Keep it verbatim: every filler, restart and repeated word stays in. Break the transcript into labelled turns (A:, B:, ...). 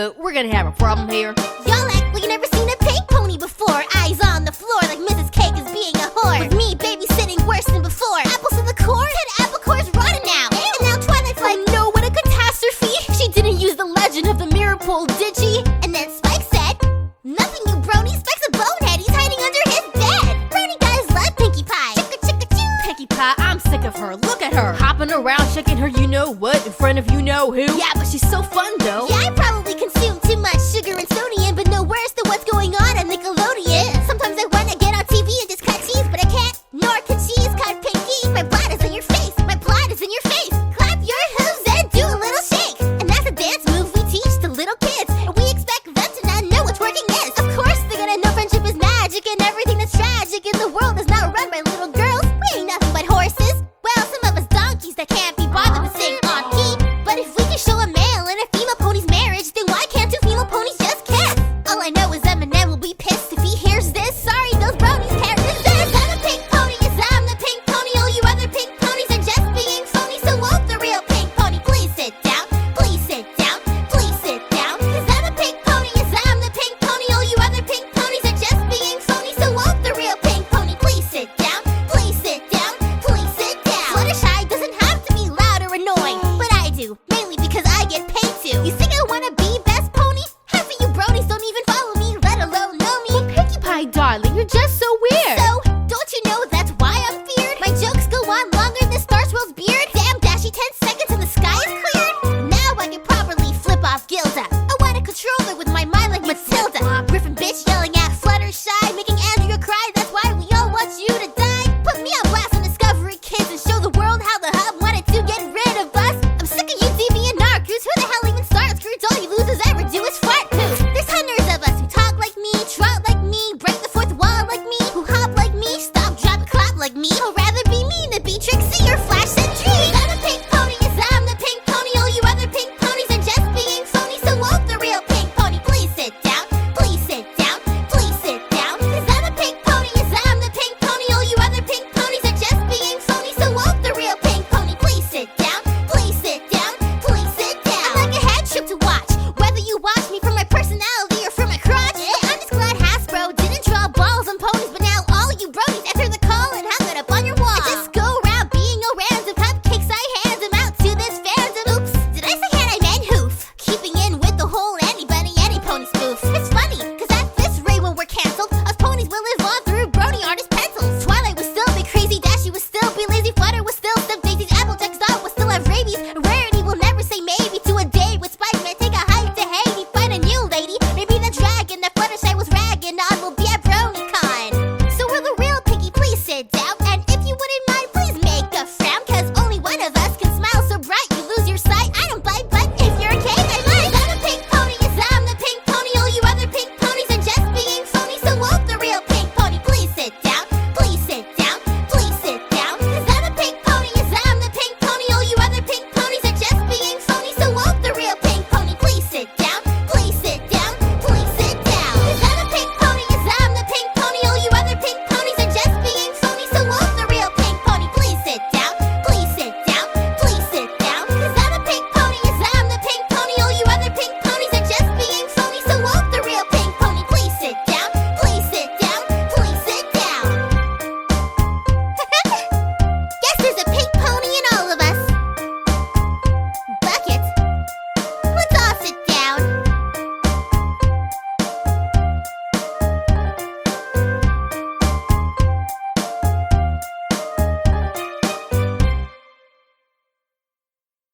A: Uh, we're gonna have a problem here.
B: Y'all act like you never seen a pink pony before. Eyes on the floor like Missus Cake is being a whore. With me babysitting worse than before. Apples to the core, said apple core's rotten now. And now Twilight's like, no, what a catastrophe. She didn't use the legend of the mirror pool, did she? And then Spike said, nothing, you brony. Spike's a bonehead, he's hiding under his bed. Brony guys love Pinkie Pie. Chicka chicka choo.
A: Pinkie Pie, I'm sick of her. Look at her, hopping around, shaking her you know what in front of you know who.
B: Yeah, but she's so fun